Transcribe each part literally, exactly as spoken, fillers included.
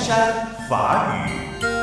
山法语。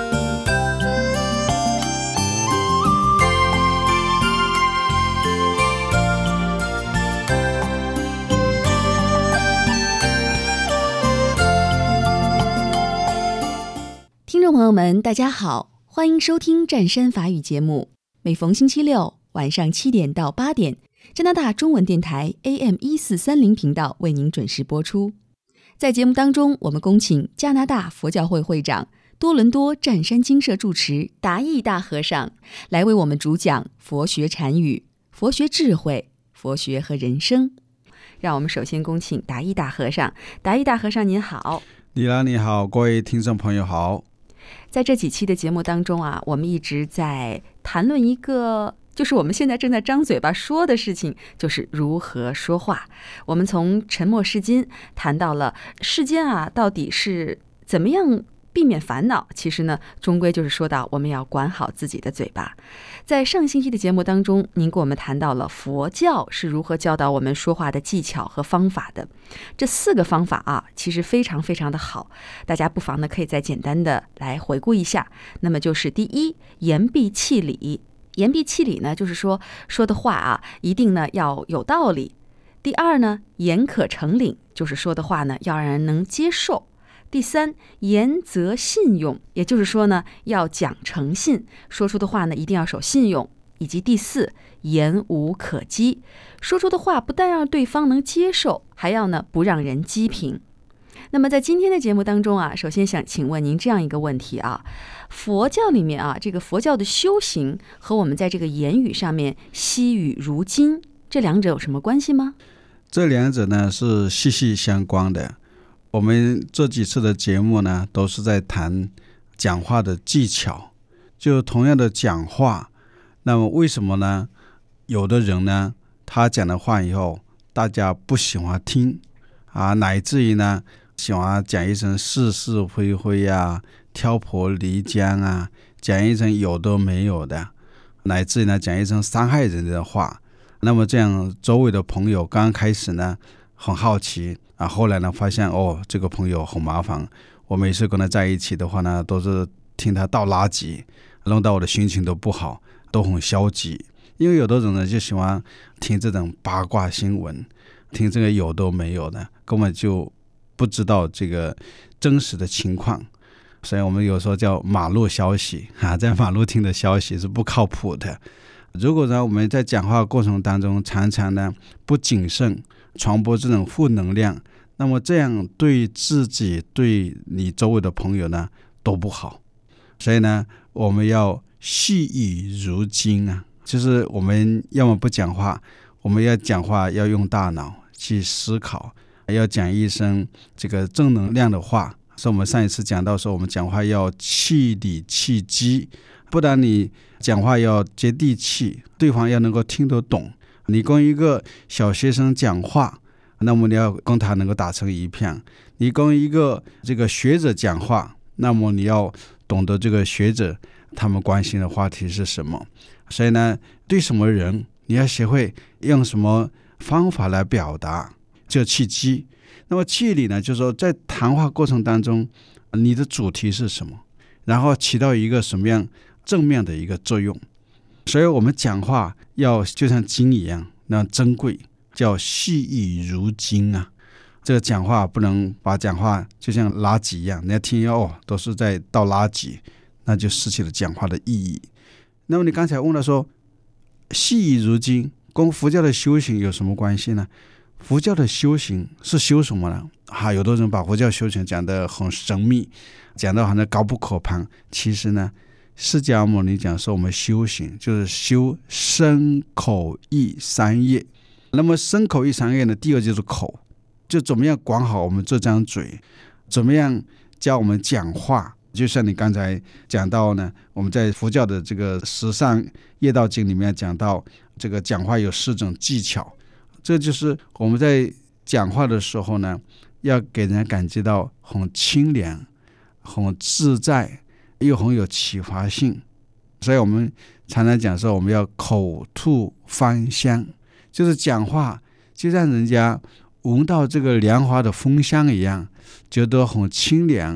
听众朋友们，大家好，欢迎收听湛山法语节目。每逢星期六晚上七点到八点，加拿大中文电台 A M 一四三零频道为您准时播出。在节目当中，我们恭请加拿大佛教会会长、多伦多湛山精舍住持达义大和尚来为我们主讲佛学禅语、佛学智慧、佛学和人生。让我们首先恭请达义大和尚。达义大和尚您好。 李兰你好，各位听众朋友好。 在这几期的节目当中啊，我们一直在谈论一个就是我们现在正在张嘴巴说的事情，就是如何说话。我们从沉默是金谈到了世间啊，到底是怎么样避免烦恼，其实呢，终归就是说到我们要管好自己的嘴巴。在上星期的节目当中，您给我们谈到了佛教是如何教导我们说话的技巧和方法的。这四个方法啊，其实非常非常的好，大家不妨呢可以再简单的来回顾一下。那么就是第一，言必气理。言必气理呢，就是说说的话啊，一定呢要有道理。第二呢，言可成领，就是说的话呢要让人能接受。第三，言则信用，也就是说呢，要讲诚信，说出的话呢一定要守信用。以及第四，言无可讥，说出的话不但让对方能接受，还要呢不让人讥评。那么在今天的节目当中啊，首先想请问您这样一个问题啊，佛教里面啊，这个佛教的修行和我们在这个言语上面惜语如金，这两者有什么关系吗？ 这两者呢是息息相关的。我们这几次的节目呢，都是在谈讲话的技巧。就同样的讲话，那么为什么呢？有的人呢，他讲的话以后，大家不喜欢听啊，乃至于呢，喜欢讲一声是是非非啊，挑拨离间啊，讲一声有的没有的，乃至于呢，讲一声伤害人的话。那么这样，周围的朋友刚刚开始呢，很好奇啊，后来呢，发现哦，这个朋友很麻烦。我每次跟他在一起的话呢，都是听他倒垃圾，弄到我的心情都不好，都很消极。因为有的人呢，就喜欢听这种八卦新闻，听这个有都没有的，根本就不知道这个真实的情况。所以我们有时候叫马路消息啊，在马路听的消息是不靠谱的。如果呢，我们在讲话过程当中常常呢不谨慎，传播这种负能量，那么这样对自己对你周围的朋友呢都不好。所以呢，我们要惜语如金啊，就是我们要么不讲话，我们要讲话要用大脑去思考，要讲一声这个正能量的话。所以我们上一次讲到说，我们讲话要气理气机，不然你讲话要接地气，对方要能够听得懂。你跟一个小学生讲话，那么你要跟他能够打成一片。你跟一个这个学者讲话，那么你要懂得这个学者他们关心的话题是什么。所以呢，对什么人你要学会用什么方法来表达，这契机。那么气理呢，就是说在谈话过程当中，你的主题是什么，然后起到一个什么样正面的一个作用。所以我们讲话要就像金一样那珍贵，叫惜语如金啊。这个讲话不能把讲话就像垃圾一样，人家听哦都是在倒垃圾，那就失去了讲话的意义。那么你刚才问了说，惜语如金跟佛教的修行有什么关系呢？佛教的修行是修什么呢？啊，有的人把佛教修行讲得很神秘，讲得好像高不可攀。其实呢，释迦牟尼讲说我们修行就是修身口意三业。那么身口意三业呢，第二就是口，就怎么样管好我们这张嘴，怎么样教我们讲话。就像你刚才讲到呢，我们在佛教的这个十善业道经里面讲到，这个讲话有四种技巧。这就是我们在讲话的时候呢，要给人感觉到很清凉、很自在，又很有启发性。所以我们常常讲说，我们要口吐芳香，就是讲话就让人家闻到这个莲花的芬香一样，觉得很清凉、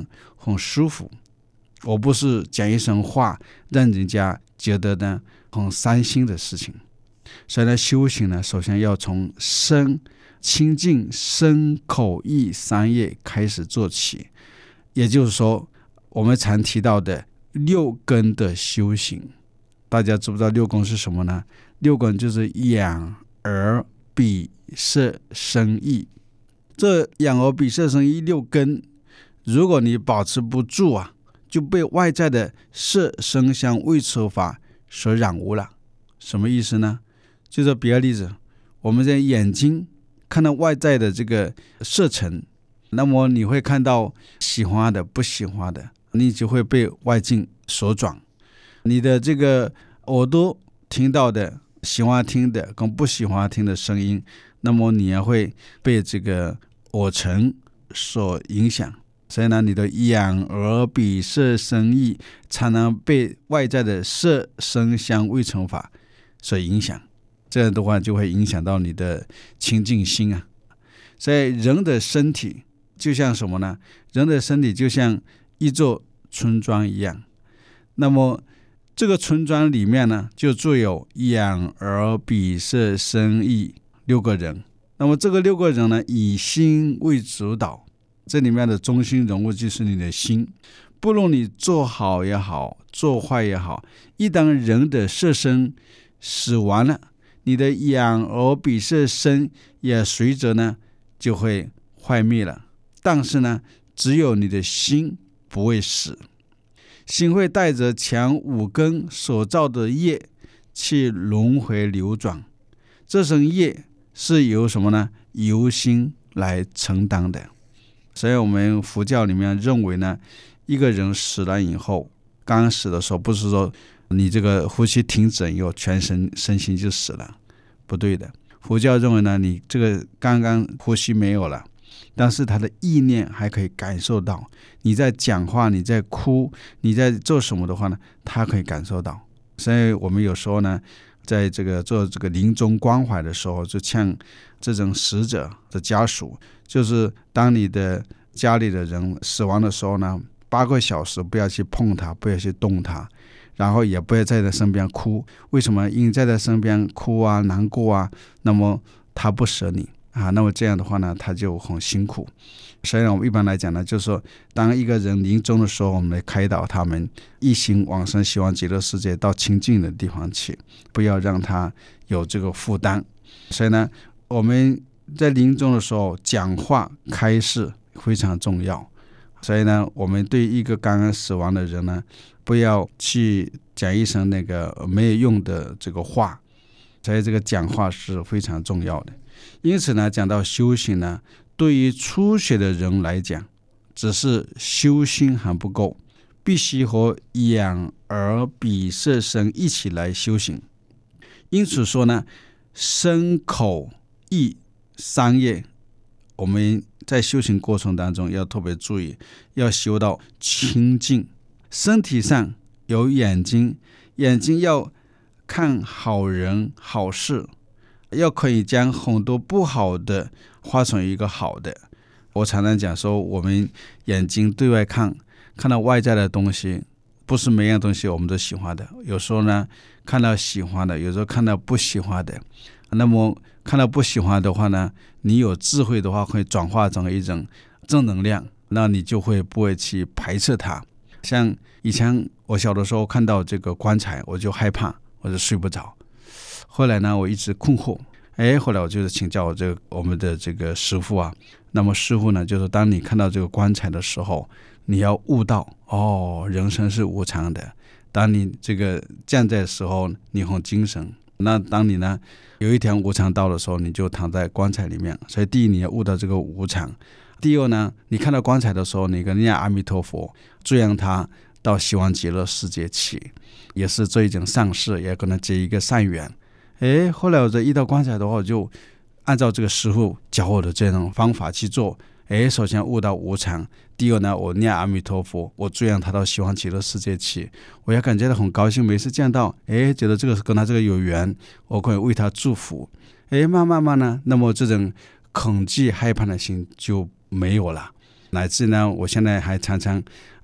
很舒服，我不是讲一声话让人家觉得呢很伤心的事情。所以呢，修行呢，首先要从身清净身口意三业开始做起，也就是说我们常提到的六根的修行。大家知不知道六根是什么呢？六根就是眼耳鼻舌身意。这眼耳鼻舌身意六根，如果你保持不住啊，就被外在的色声香味触法所染污了。什么意思呢？就是比个例子，我们的眼睛看到外在的这个色尘，那么你会看到喜欢的不喜欢的，你就会被外境所转。你的这个耳朵听到的喜欢听的跟不喜欢听的声音，那么你也会被这个耳尘所影响。所以呢，你的眼耳鼻舌身意才能被外在的色声香味触法所影响，这样的话就会影响到你的清净心啊。所以人的身体就像什么呢？人的身体就像一座村庄一样，那么这个村庄里面呢，就住有眼耳鼻舌身意六个人。那么这个六个人呢，以心为主导，这里面的中心人物就是你的心。不论你做好也好，做坏也好，一旦人的色身死完了，你的眼耳鼻舌身也随着呢就会坏灭了。但是呢，只有你的心不会死，心会带着前五根所造的业去轮回流转，这生业是由什么呢？由心来承担的。所以我们佛教里面认为呢，一个人死了以后，刚死的时候不是说你这个呼吸停止以后全身身心就死了，不对的。佛教认为呢，你这个刚刚呼吸没有了，但是他的意念还可以感受到，你在讲话，你在哭，你在做什么的话呢，他可以感受到。所以我们有时候呢，在这个做这个临终关怀的时候，就像这种死者的家属，就是当你的家里的人死亡的时候呢，八个小时不要去碰他，不要去动他，然后也不要在他身边哭。为什么？因为在他身边哭啊难过啊，那么他不舍你啊，那么这样的话呢，他就很辛苦。所以我们一般来讲呢，就是说当一个人临终的时候，我们来开导他们一心往生，希望极乐世界到清净的地方去，不要让他有这个负担。所以呢，我们在临终的时候讲话开示非常重要。所以呢，我们对一个刚刚死亡的人呢，不要去讲一声那个没有用的这个话，所以这个讲话是非常重要的。因此呢，讲到修行呢，对于初学的人来讲，只是修心还不够，必须和眼耳鼻舌身一起来修行。因此说呢，身口意三业，我们在修行过程当中要特别注意，要修到清净。身体上有眼睛，眼睛要看好人好事，要可以将很多不好的化成一个好的。我常常讲说，我们眼睛对外看，看到外在的东西，不是每样东西我们都喜欢的。有时候呢，看到喜欢的，有时候看到不喜欢的。那么看到不喜欢的话呢，你有智慧的话，会转化成一种正能量，那你就会不会去排斥它。像以前我小的时候看到这个棺材，我就害怕，我就睡不着。后来呢，我一直困惑，哎，后来我就是请教这个我们的这个师父啊。那么师父呢，就是当你看到这个棺材的时候，你要悟到，哦，人生是无常的。当你这个站在的时候，你很精神。那当你呢有一天无常到的时候，你就躺在棺材里面。所以第一，你要悟到这个无常；第二呢，你看到棺材的时候，你跟念阿弥陀佛，祝愿他到希望极乐世界去，也是做一件善事，也可能结一个善缘。哎，后来我这遇到棺材的话，我就按照这个师父教我的这种方法去做。哎，首先悟到无常，第二呢，我念阿弥陀佛，我祝愿他到希望极乐世界去，我也感觉到很高兴。每次见到，哎，觉得这个跟他这个有缘，我可以为他祝福。哎，慢慢慢呢，那么这种恐惧害怕的心就没有了。乃至呢，我现在还常常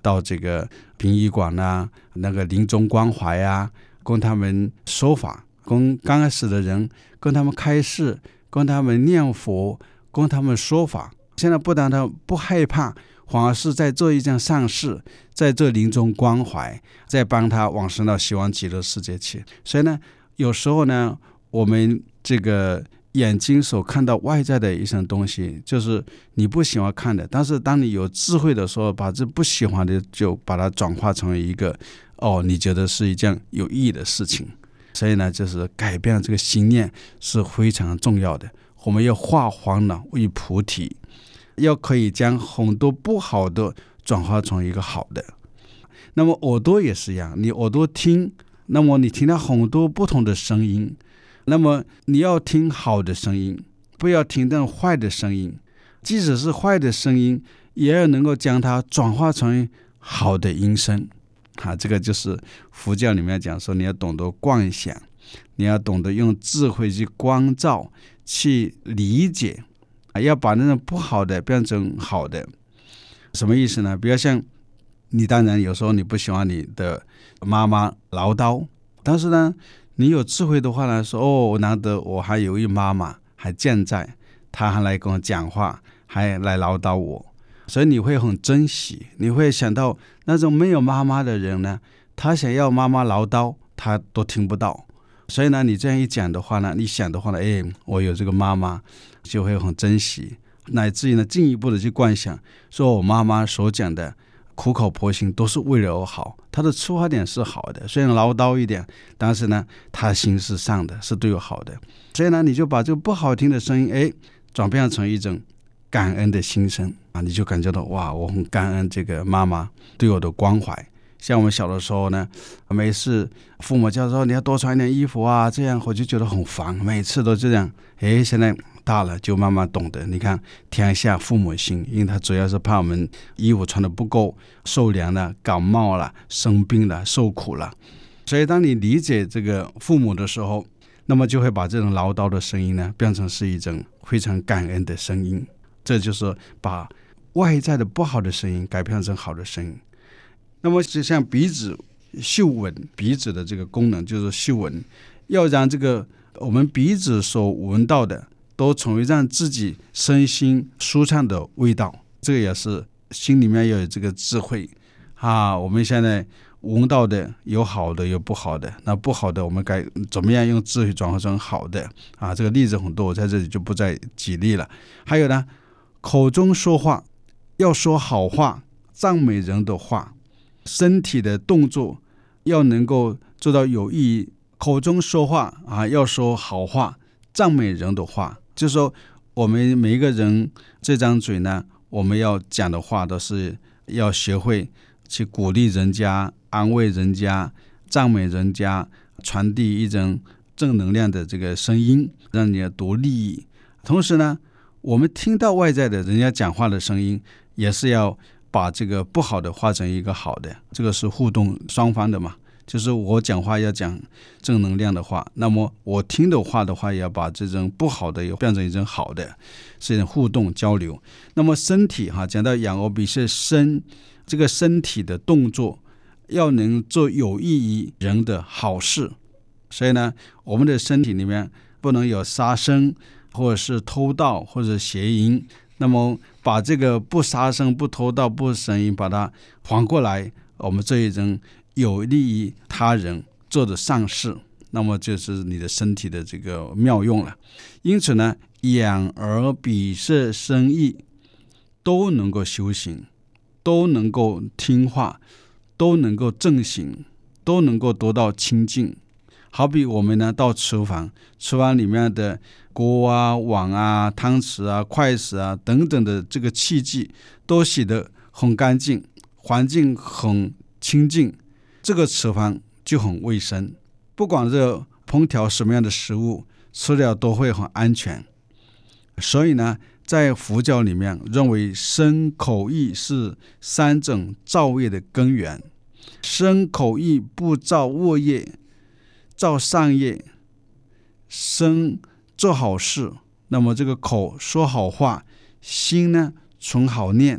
到这个殡仪馆啊，那个临终关怀啊，供他们说法，供刚开始的人，供他们开示，供他们念佛，供他们说法。现在不但他不害怕，反而是在做一件善事，在做临终关怀，在帮他往生到希望极乐世界去。所以呢，有时候呢，我们这个眼睛所看到外在的一些东西，就是你不喜欢看的，但是当你有智慧的时候，把这不喜欢的就把它转化成为一个哦，你觉得是一件有意义的事情。所以呢，就是改变这个心念是非常重要的。我们要化烦恼为菩提，要可以将很多不好的转化成一个好的。那么耳朵也是一样，你耳朵听，那么你听到很多不同的声音，那么你要听好的声音，不要听到坏的声音，即使是坏的声音，也要能够将它转化成好的音声啊。这个就是佛教里面讲说，你要懂得观想，你要懂得用智慧去关照，去理解，要把那种不好的变成好的。什么意思呢？比如像你，当然有时候你不喜欢你的妈妈唠叨，但是呢，你有智慧的话呢，说哦，难得我还有一妈妈还健在，她还来跟我讲话，还来唠叨我，所以你会很珍惜。你会想到那种没有妈妈的人呢，他想要妈妈唠叨，他都听不到。所以呢，你这样一讲的话呢，你想的话呢，哎，我有这个妈妈，就会很珍惜，乃至于呢，进一步的去观想，说我妈妈所讲的苦口婆心都是为了我好，她的出发点是好的，虽然唠叨一点，但是呢，她心是上的，是对我好的。所以呢，你就把这个不好听的声音，哎，转变成一种感恩的心声啊，你就感觉到哇，我很感恩这个妈妈对我的关怀。像我们小的时候呢，每次父母叫说你要多穿点衣服啊，这样我就觉得很烦，每次都这样。哎，现在大了就慢慢懂得，你看天下父母心，因为他主要是怕我们衣服穿得不够，受凉了，感冒了，生病了，受苦了。所以当你理解这个父母的时候，那么就会把这种唠叨的声音呢，变成是一种非常感恩的声音。这就是把外在的不好的声音改变成好的声音。那么就像鼻子嗅闻，鼻子的这个功能就是嗅闻，要让这个我们鼻子所闻到的都成为让自己身心舒畅的味道。这个也是心里面要有这个智慧啊。我们现在闻到的有好的有不好的，那不好的我们该怎么样用智慧转化成好的啊？这个例子很多，我在这里就不再举例了。还有呢，口中说话要说好话，赞美人的话，身体的动作要能够做到有意义。口中说话啊，要说好话，赞美人的话，就是说我们每一个人这张嘴呢，我们要讲的话都是要学会去鼓励人家，安慰人家，赞美人家，传递一种正能量的这个声音，让你得利益。同时呢，我们听到外在的人家讲话的声音，也是要把这个不好的化成一个好的，这个是互动双方的嘛。就是我讲话要讲正能量的话，那么我听的话的话，也要把这种不好的也变成一种好的，是一种互动交流。那么身体哈，讲到仰耳鼻舌身，这个身体的动作要能做有益于人的好事。所以呢，我们的身体里面不能有杀生，或者是偷盗，或者邪淫。那么把这个不杀生、不偷盗、不邪淫，把它反过来，我们这一种有利于他人做的善事，那么就是你的身体的这个妙用了。因此呢，眼耳鼻舌身意都能够修行，都能够听话，都能够正行，都能够得到清净。好比我们呢到厨房，厨房里面的锅啊、碗啊、汤匙啊、筷子啊等等的这个器具都洗得很干净，环境很清净，这个厨房就很卫生。不管是烹调什么样的食物，吃了都会很安全。所以呢，在佛教里面认为身口意是三种造业的根源。身口意不造恶业，造善业，身做好事，那么这个口说好话，心呢存好念，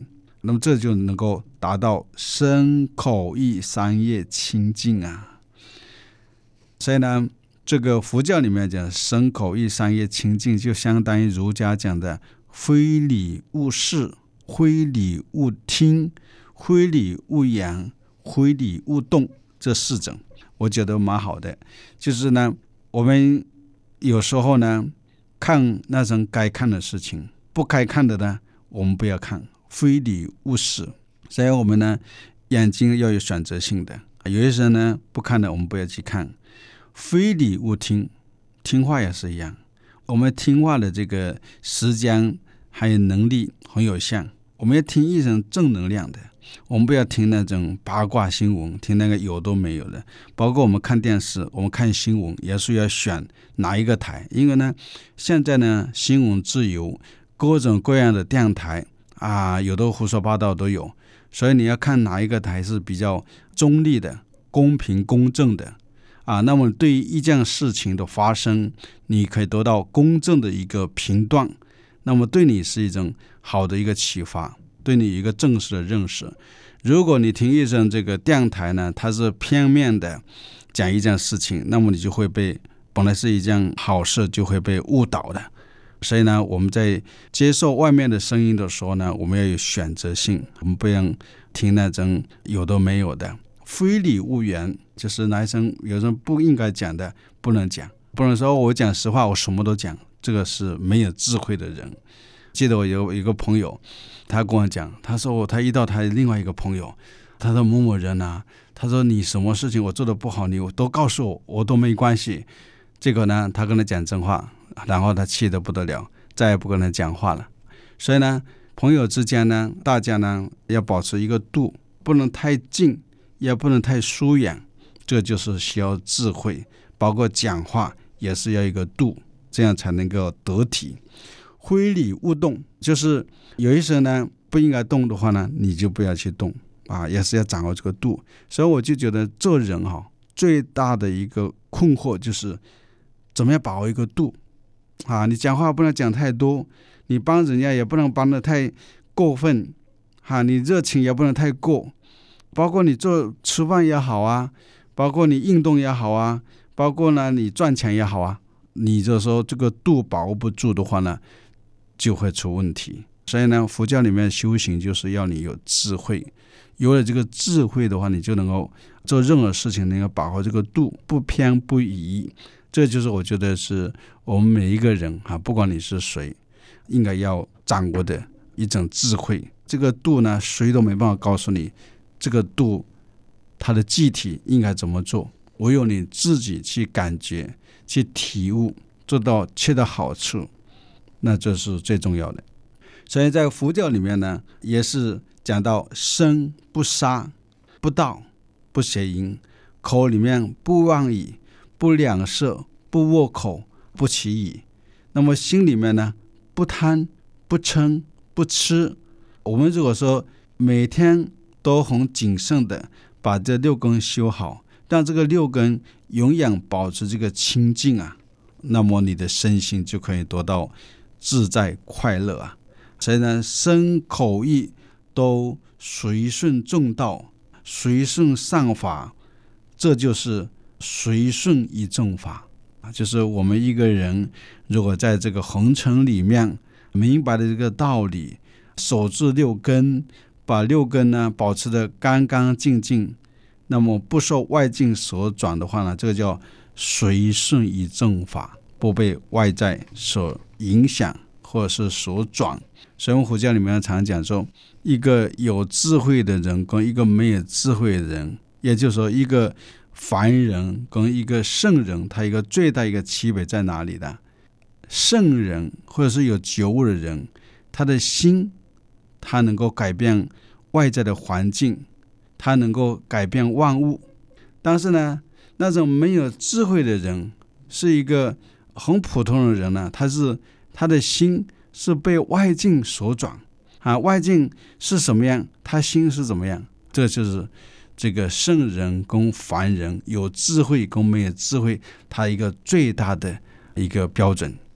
那么这就能够达到身口意三业清净啊。所以呢，这个佛教里面讲身口意三业清净，就相当于儒家讲的非礼勿视、非礼勿听、非礼勿言、非礼勿动这四种，我觉得蛮好的。就是呢，我们有时候呢看那种该看的事情，不该看的呢我们不要看，非礼勿视。所以我们呢眼睛要有选择性的，有些时候呢不看的我们不要去看。非礼勿听，听话也是一样，我们听话的这个时间还有能力很有限，我们要听一种正能量的，我们不要听那种八卦新闻，听那个有都没有的。包括我们看电视，我们看新闻也是要选哪一个台，因为呢现在呢新闻自由，各种各样的电台啊，有的胡说八道都有，所以你要看哪一个台是比较中立的、公平公正的啊，那么对于一件事情的发生，你可以得到公正的一个评断，那么对你是一种好的一个启发，对你一个正式的认识。如果你听一种这个电台呢，它是片面的讲一件事情，那么你就会被本来是一件好事就会被误导的。所以呢，我们在接受外面的声音的时候呢，我们要有选择性，我们不要听那种有的没有的。非礼勿言，就是男生有人不应该讲的不能讲，不能说我讲实话我什么都讲，这个是没有智慧的人。记得我有一个朋友，他跟我讲，他说他遇到他另外一个朋友，他说某某人啊，他说你什么事情我做的不好，你都告诉我，我都没关系。结果呢，他跟他讲真话，然后他气得不得了，再也不跟他讲话了。所以呢，朋友之间呢，大家呢要保持一个度，不能太近，也不能太疏远，这就是需要智慧，包括讲话也是要一个度，这样才能够得体。非礼勿动，就是有一些呢不应该动的话呢，你就不要去动啊，也是要掌握这个度。所以我就觉得做人哈、哦，最大的一个困惑就是怎么样把握一个度啊，你讲话不能讲太多，你帮人家也不能帮得太过分啊，你热情也不能太过，包括你做吃饭也好啊，包括你运动也好啊，包括呢你赚钱也好啊，你就说这个度把握不住的话呢，就会出问题。所以呢，佛教里面修行就是要你有智慧，有了这个智慧的话，你就能够做任何事情能够把握这个度，不偏不倚。这就是我觉得是我们每一个人啊，不管你是谁，应该要掌握的一种智慧。这个度呢，谁都没办法告诉你这个度它的具体应该怎么做，唯有你自己去感觉、去体悟，做到切的好处，那这是最重要的。所以在佛教里面呢，也是讲到身不杀、不盗、不邪淫，口里面不妄语、不两舌、不握口、不绮语。那么心里面呢，不贪、不嗔、不痴。我们如果说每天都很谨慎的把这六根修好，让这个六根永远保持这个清净啊，那么你的身心就可以得到自在快乐啊。所以呢，身口意都随顺正道，随顺善法，这就是随顺一正法。就是我们一个人如果在这个红尘里面明白了这个道理，守住六根，把六根呢保持得干干净净，那么不受外境所转的话呢，这个叫随顺一正法，不被外在所影响或者是所转。所以我们佛教里面常讲说，一个有智慧的人跟一个没有智慧的人，也就是说一个凡人跟一个圣人，他一个最大一个区别在哪里呢？圣人或者是有觉悟的人，他的心他能够改变外在的环境，他能够改变万物。但是呢，那种没有智慧的人，是一个很普通的人呢，他是他的心是被外境所转啊，外境是什么样，他心是怎么样。这就是这个圣人跟凡人，有智慧跟没有智慧，他一个最大的一个标准。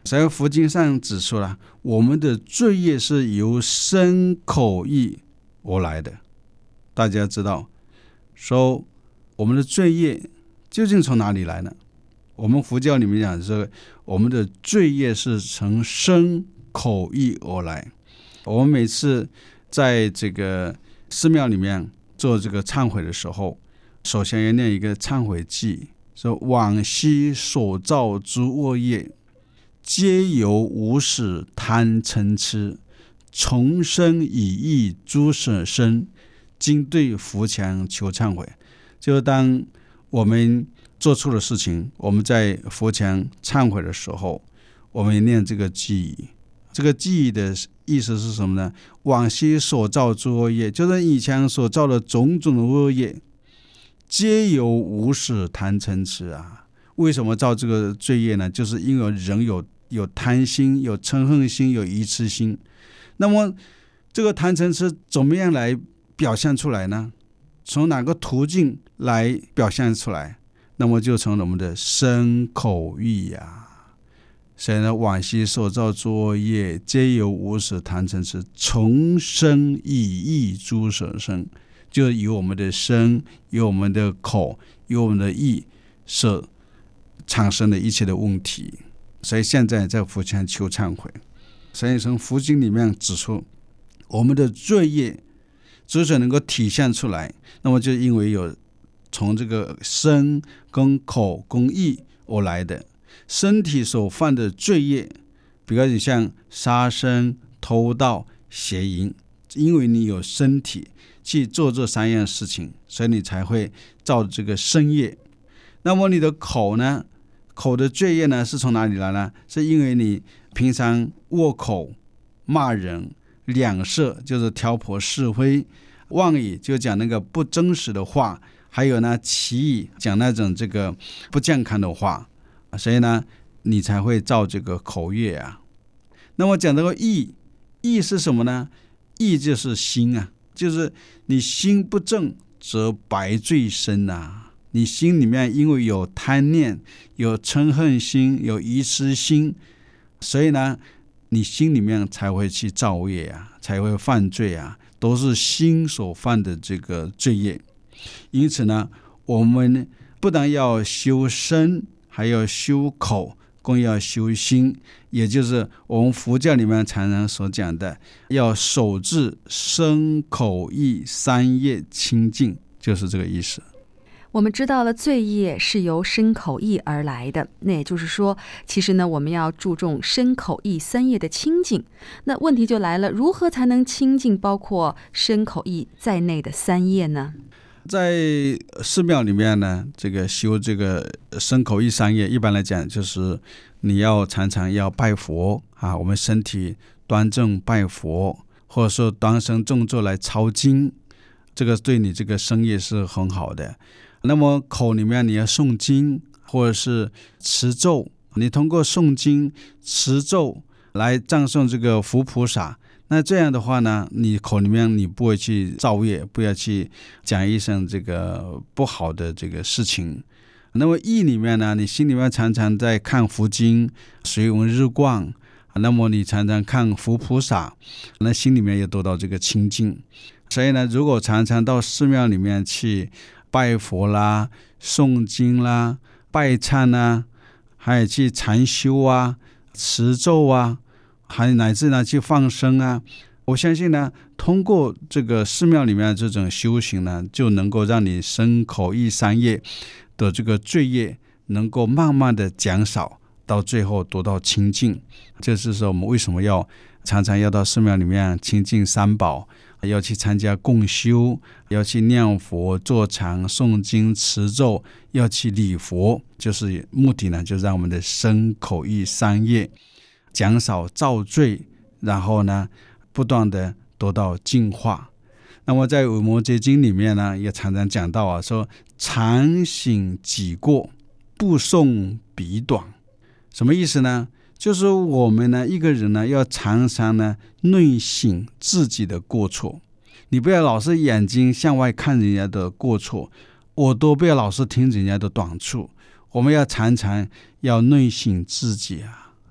所以佛经上指出了，我们的罪业是由身口意而来的。大家知道，说我们的罪业究竟从哪里来呢？我们佛教里面讲说，我们的罪业是从身口意而来。我们每次在这个寺庙里面做这个忏悔的时候，首先要念一个忏悔偈，说往昔所造诸恶业，皆由无始贪嗔痴，从生以意诸舍身，今对佛前求忏悔。就当我们做错的事情，我们在佛前忏悔的时候，我们念这个偈。这个偈的意思是什么呢？往昔所造诸恶业，就是以前所造的种种的恶业，皆由无始贪嗔痴啊。为什么造这个罪业呢？就是因为人有有贪心，有嗔恨心，有愚痴心。那么这个贪嗔痴怎么样来表现出来呢？从哪个途径来表现出来？那么就从我们的身口意啊。所以呢，往昔所造诸恶业，皆由无始贪嗔痴，从生以意诸舍身，就由我们的身，由我们的口，由我们的意所产生的一切的问题。所以现在在佛前求忏悔。所以从佛经里面指出，我们的罪业之所以能够体现出来，那么就因为有从这个身跟口跟意而来的。身体所犯的罪业，比如你像杀生、偷盗、邪淫，因为你有身体去做这三样事情，所以你才会造这个身业。那么你的口呢？口的罪业呢是从哪里来呢？是因为你平常恶口、骂人、两舌就是挑拨是非，妄语就讲那个不真实的话，还有呢绮语讲那种这个不健康的话，所以呢你才会造这个口业啊。那么讲这个意，意是什么呢？意就是心啊，就是你心不正则白罪生啊。你心里面因为有贪念，有嗔恨心，有愚痴心，所以呢你心里面才会去造业啊，才会犯罪啊，都是心所犯的这个罪业。因此呢，我们不但要修身，还要修口，更要修心，也就是我们佛教里面常常所讲的，要守制身口意三业清净，就是这个意思。 我们知道了罪业是由身口意而来的，那也就是说，其实呢，我们要注重身口意三业的清净。那问题就来了，如何才能清净包括身口意在内的三业呢？ 在寺庙里面呢，这个修这个身口意三业，一般来讲就是你要常常要拜佛啊，我们身体端正拜佛，或者说端身正坐来抄经，这个对你这个身业是很好的。那么口里面你要诵经或者是持咒，你通过诵经持咒来赞颂这个佛菩萨，那这样的话呢，你口里面你不会去造业，不要去讲一声这个不好的这个事情。那么意里面呢，你心里面常常在看佛经，随闻日观，那么你常常看佛菩萨，那心里面也得到这个清净。所以呢，如果常常到寺庙里面去拜佛啦、诵经啦、拜忏啦，还有去禅修啊、持咒啊，还乃至呢去放生啊，我相信呢，通过这个寺庙里面这种修行呢，就能够让你身口意三业的这个罪业能够慢慢的减少，到最后得到清净。这是说我们为什么要常常要到寺庙里面亲近三宝，要去参加共修，要去念佛、坐禅、诵经、持咒，要去礼佛，就是目的呢，就让我们的身口意三业减少造罪，然后呢不断的得到净化。那么在《维摩诘经》里面呢，也常常讲到啊，说常省己过，不诵彼短。什么意思呢？就是我们呢，一个人呢，要常常呢内省自己的过错。你不要老是眼睛向外看人家的过错，耳朵不要老是听人家的短处。我们要常常要内省自己啊。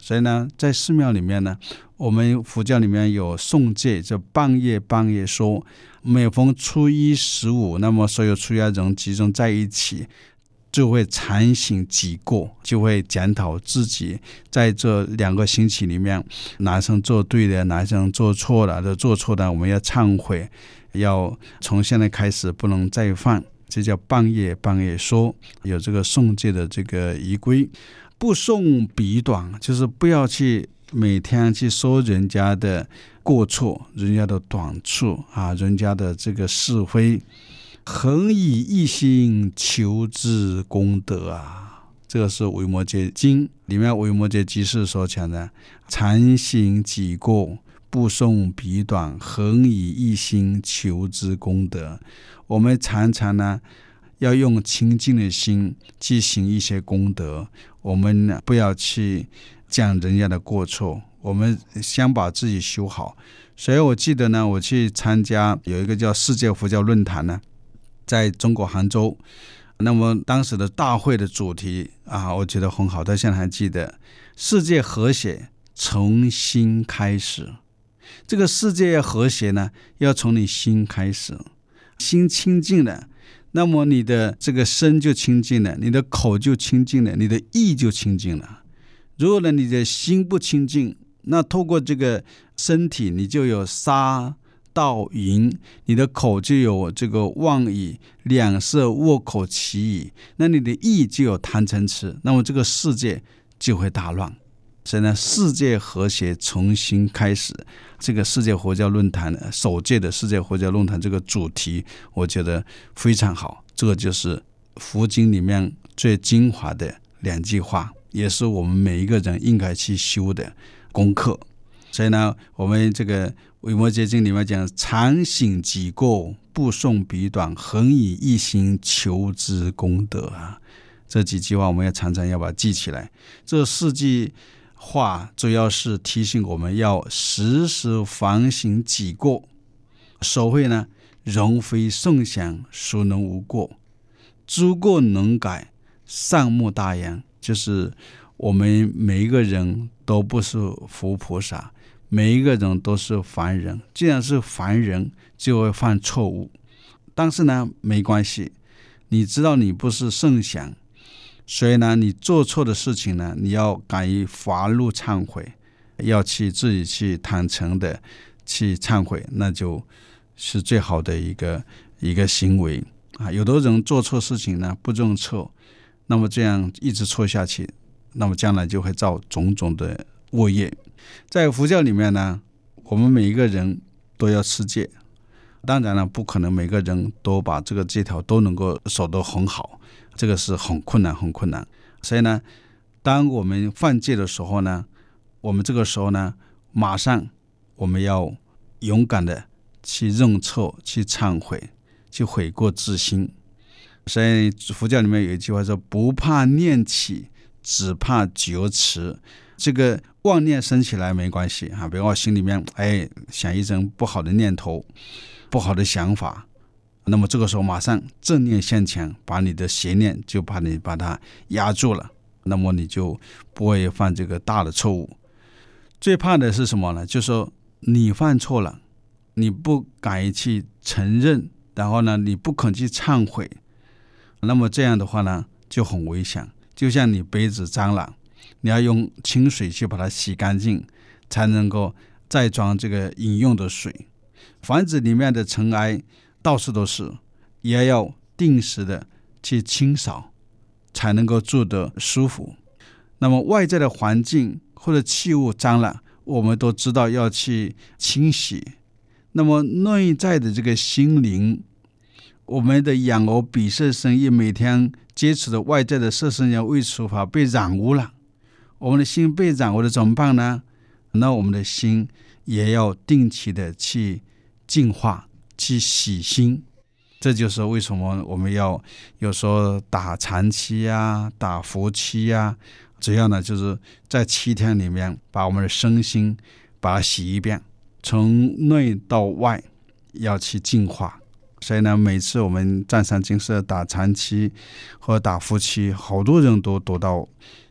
所以呢，在寺庙里面呢，我们佛教里面有诵戒，就半夜半夜说，每逢初一十五，那么所有出家人集中在一起，就会禅省己过，就会检讨自己在这两个星期里面哪层做对的，哪层做错了，做错的我们要忏悔，要从现在开始不能再犯，这叫半夜半夜说，有这个诵戒的这个仪规。不诵彼短，就是不要去每天去说人家的过错，人家的短处啊，人家的这个是非，恒以一心求之功德啊。这个是维摩诘经里面维摩诘居士所讲的，禅省己过，不诵彼短，恒以一心求之功德。我们常常呢要用清净的心去行一些功德，我们不要去讲人家的过错，我们先把自己修好。所以我记得呢，我去参加有一个叫世界佛教论坛呢，在中国杭州。那么当时的大会的主题啊，我觉得很好，到现在还记得，世界和谐从心开始。这个世界要和谐呢，要从你心开始，心清净了，那么你的这个身就清净了，你的口就清净了，你的意就清净了。如果呢你的心不清净，那透过这个身体你就有杀盗淫，你的口就有这个妄语、两舌、恶口、绮语，那你的意就有贪嗔痴，那么这个世界就会大乱。所以呢，世界和谐从心开始，这个世界佛教论坛首届的世界佛教论坛这个主题，我觉得非常好。这个就是佛经里面最精华的两句话，也是我们每一个人应该去修的功课。所以呢，我们这个维摩诘经里面讲，禅省己过，不诵彼短，恒以一心求之功德啊。这几句话我们要常常要把它记起来。这四句话主要是提醒我们要时时反省己过。所谓呢，人非圣贤，孰能无过？诸过能改，善莫大焉。就是我们每一个人都不是佛菩萨，每一个人都是凡人。既然是凡人，就会犯错误。但是呢，没关系，你知道你不是圣贤，所以呢，你做错的事情呢，你要敢于发怒忏悔，要去自己去坦诚的去忏悔，那就是最好的一个一个行为啊。有的人做错事情呢不认错，那么这样一直错下去，那么将来就会造种种的恶业。在佛教里面呢，我们每一个人都要持戒，当然了，不可能每个人都把这个戒条都能够守得很好，这个是很困难很困难。所以呢，当我们犯戒的时候呢，我们这个时候呢，马上我们要勇敢的去认错，去忏悔，去悔过自新。所以佛教里面有一句话说，不怕念起，只怕觉迟。这个妄念生起来没关系啊，比如我心里面哎想一种不好的念头，不好的想法，那么这个时候马上正念现前，把你的邪念就把你把它压住了，那么你就不会犯这个大的错误。最怕的是什么呢？就是说你犯错了，你不敢去承认，然后呢你不肯去忏悔，那么这样的话呢就很危险。就像你杯子脏了，你要用清水去把它洗干净，才能够再装这个饮用的水。房子里面的尘埃到处都是，也要定时的去清扫，才能够住得舒服。那么外在的环境或者器物脏了，我们都知道要去清洗。那么内在的这个心灵，我们的眼耳鼻舌身意每天接触的外在的色身香味触法被染污了，我们的心被染污了怎么办呢？那我们的心也要定期的去净化，去洗心。这就是为什么我们要有时候打禅期啊，打伏期啊，只要呢就是在七天里面把我们的身心把它洗一遍，从内到外要去净化。所以呢，每次我们站上金色打禅期或打伏期，好多人都得到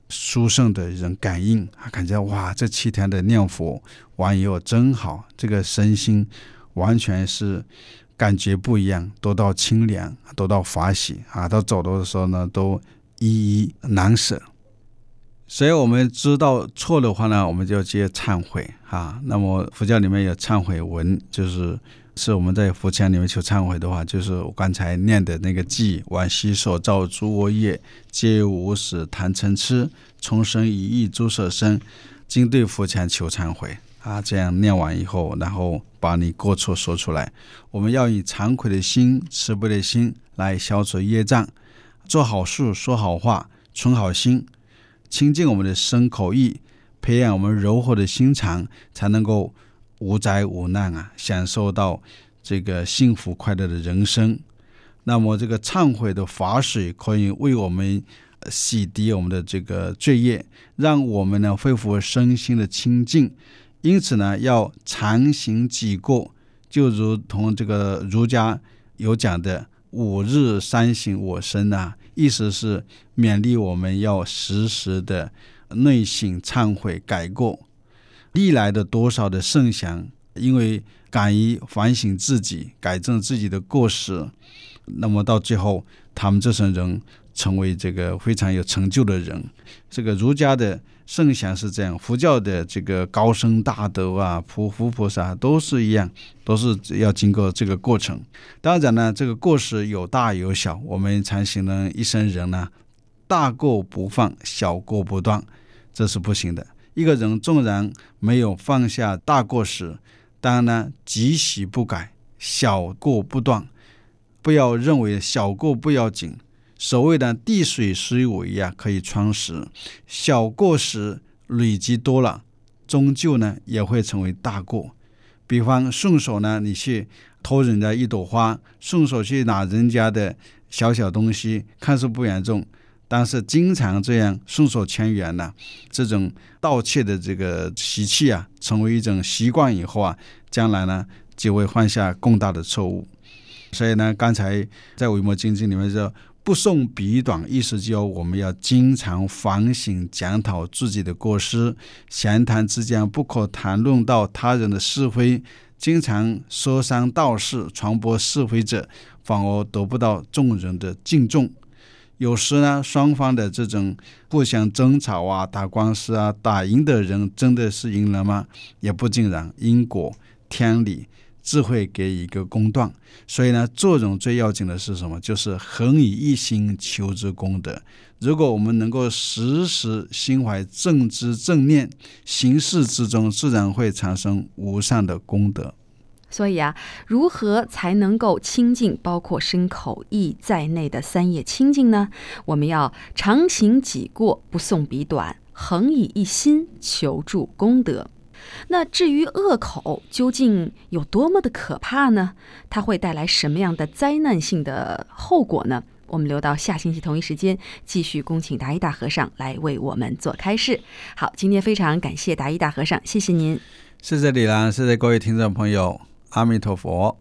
殊胜的人感应，感觉哇，这七天的念佛完以后真好，这个身心完全是感觉不一样，得到清凉，得到法喜啊，到走的时候呢，都依依难舍。所以我们知道错的话呢，我们就接忏悔啊。那么佛教里面有忏悔文，就是是我们在佛前里面求忏悔的话，就是我刚才念的那个偈：往昔所造诸恶业，皆无始贪嗔痴，从生一意诸色身，今对佛前求忏悔啊。这样念完以后，然后把你过错说出来。我们要以惭愧的心、慈悲的心来消除业障，做好事、说好话、存好心，清净我们的身口意，培养我们柔和的心肠，才能够无灾无难啊，享受到这个幸福快乐的人生。那么这个忏悔的法水可以为我们洗涤我们的这个罪业，让我们呢恢复身心的清净。因此呢，要常行己过，就如同这个儒家有讲的五日三省我身啊，意思是勉励我们要时时的内省忏悔改过。历来的多少的圣贤，因为敢于反省自己，改正自己的过失，那么到最后他们这些人成为这个非常有成就的人。这个儒家的圣贤是这样，佛教的这个高僧大德啊，普佛菩萨都是一样，都是要经过这个过程。当然呢，这个过失有大有小，我们禅行人一生人呢，大过不放，小过不断，这是不行的。一个人纵然没有放下大过失，当然呢，即喜不改，小过不断，不要认为小过不要紧。所谓的滴水虽微啊，可以穿石，小过失累积多了，终究呢也会成为大过。比方顺手呢，你去偷人家一朵花，顺手去拿人家的小小东西，看似不严重，但是经常这样顺手牵羊呢，这种盗窃的这个习气啊，成为一种习惯以后啊，将来呢就会犯下更大的错误。所以呢，刚才在维摩经经里面说，不送彼短，意思就我们要经常反省检讨自己的过失，闲谈之间不可谈论到他人的是非，经常说三道四，传播是非者，反而得不到众人的敬重。有时呢，双方的这种互相争吵啊、打官司啊，打赢的人真的是赢了吗？也不尽然，因果、天理、智慧给一个公断。所以呢，做人最要紧的是什么？就是恒以一心求之功德。如果我们能够时时心怀正知正念，行事之中自然会产生无上的功德。 所以啊，如何才能够清净包括身口意在内的三业清净呢？我们要常行己过，不送彼短，恒以一心求助功德。那至于恶口究竟有多么的可怕呢？它会带来什么样的灾难性的后果呢？我们留到下星期同一时间继续恭请达一大和尚来为我们做开示。好，今天非常感谢达一大和尚，谢谢您。 谢谢李兰，谢谢各位听众朋友，阿弥陀佛。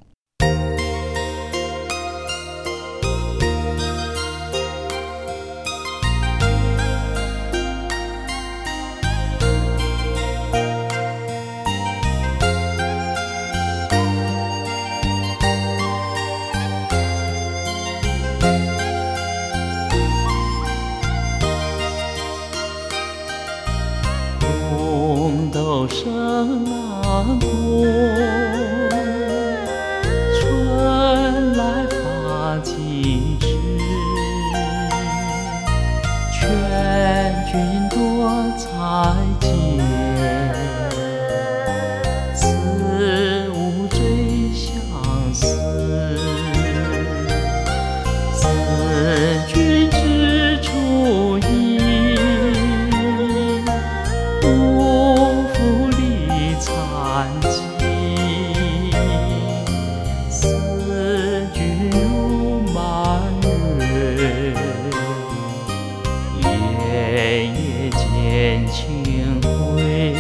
生南国，春来发几枝，劝君多采撷，此物最相思。此君之处意，残疾，思君如满月，夜夜见清辉。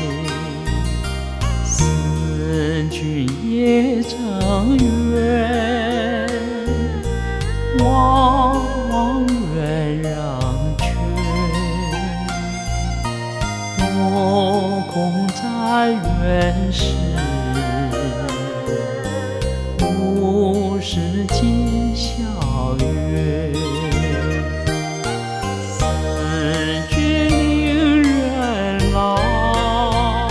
思君夜正圆，望望远让泉。 在原始，五十今宵月。思君令人老，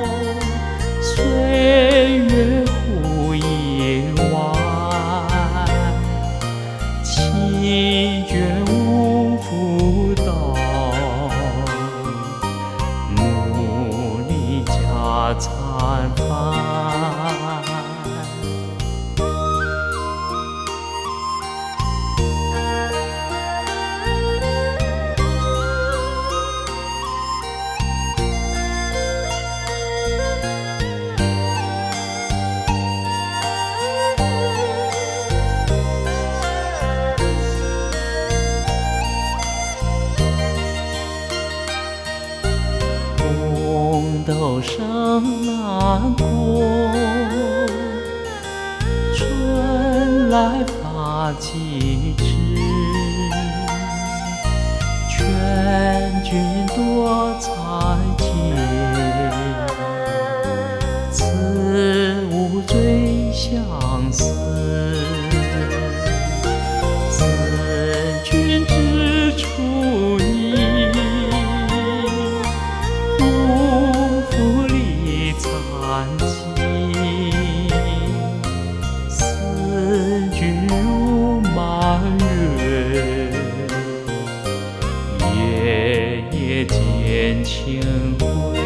岁月忽已晚。弃卷无复到，努力加餐饭。红豆生南国，春来发几枝。劝君多采撷，此物最相思。此君之处意，无复理残疾。思君如满月，夜夜见清辉。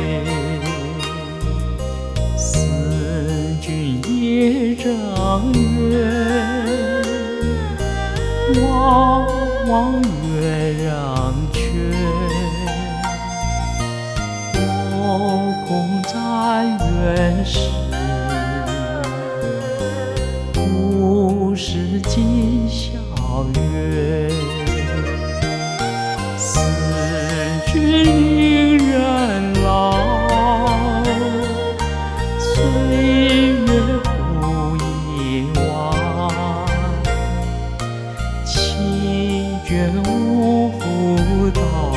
思君夜正月，望望月让缺。我空在原始，五十今宵月。思君令人老，岁月忽已晚。弃卷无复到，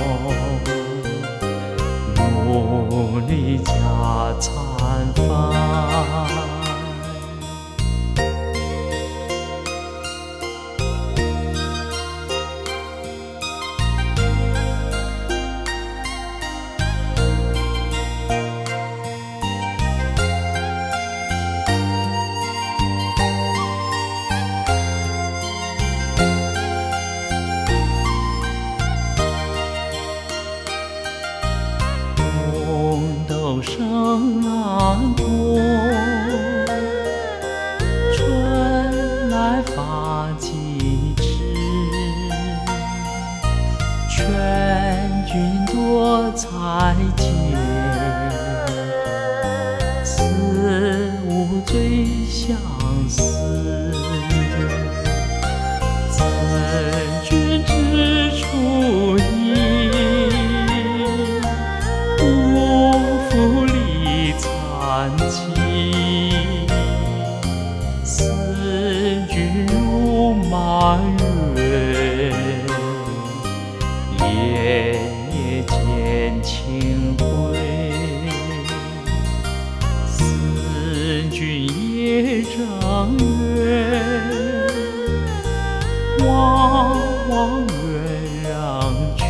努力加餐饭。红豆生南国，春来发几枝。劝君多采撷，此物最相思。此君之处意，无复理残疾。思君如满月，夜夜见清辉。思君夜正月，望望月让缺。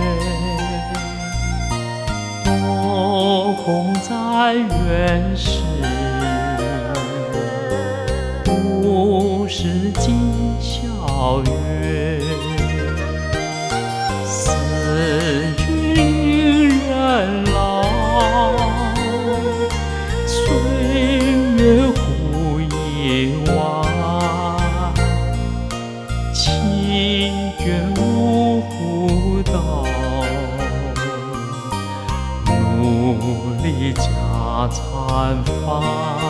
我空在原始，五十今宵月。思君令人老，岁月忽已晚。弃卷无复到，努力加餐饭。